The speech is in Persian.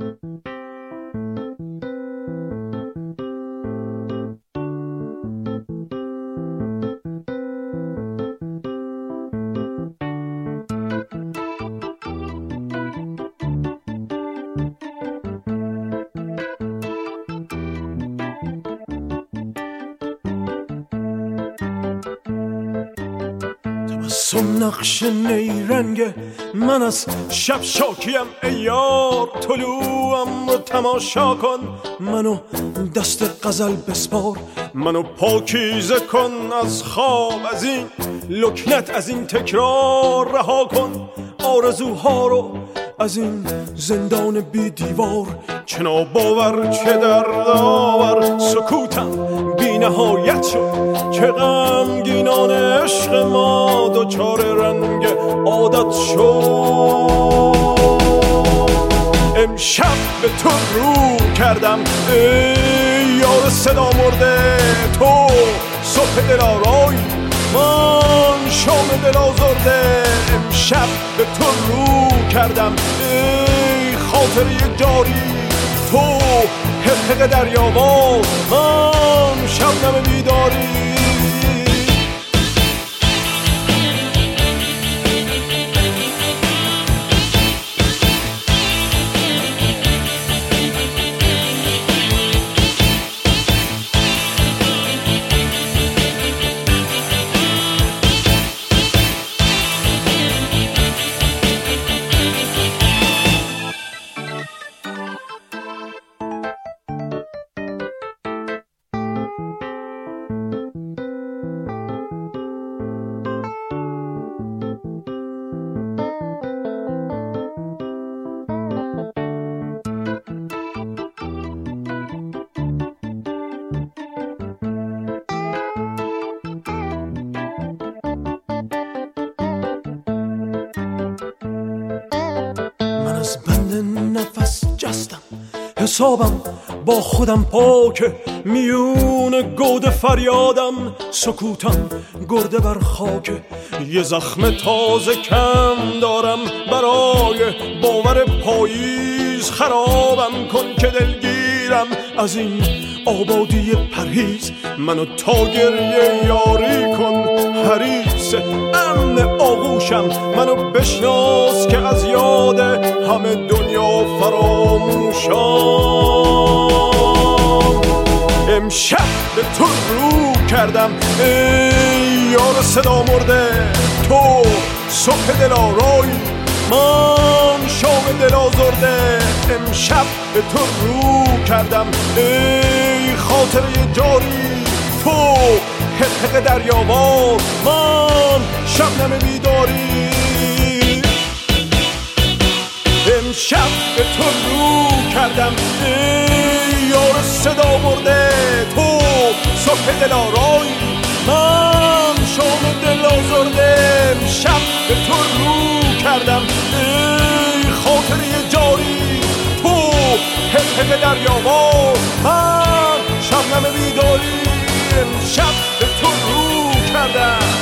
نقش نیرنگ من از شب شاکیم ای یار، طلوعم رو تماشا کن، منو دست غزل بسپار، منو پاکیزه کن از خواب، از این لکنت، از این تکرار رها کن، آرزوها رو از این زندان بی دیوار، چه ناباور چه دردآور سکوتم بی نهایت شد، چه غمگینان عشق ما دچار رنگ عادت شد. امشب به تو رو کردم ای یار صدا مرده، تو صبح دلارای من شام دل آزرده. امشب به تو رو کردم ای خاطره جاری، تو حقق دریاوار من شبنم بیداری. حسابم با خودم پاکه، میون گود فریادم سکوتم گرده بر خاکه، یه زخم تازه کم دارم برای باور پاییز، خرابم کن که دلگیرم از این آبادی پرهیز، منو تا گریه یاری کن حریص امن آغوشم، منو بشناس که از یاد همه دنیا فراموشم. امشب به تو رو کردم ای یار صدا مرده، تو صبح دلارای من شام دل آزرده. امشب به تو رو کردم ای خاطره جاری، تو حقق دریاوار من شبنم بیداری. امشب به تو رو کردم ای یار صدا مرده، تو صبح دلارای من شام دل آزرده. امشب به تو رو کردم ای خاطره جاری، تو حقق دریاوار من شبنم بیداری. امشب به تو رو کردم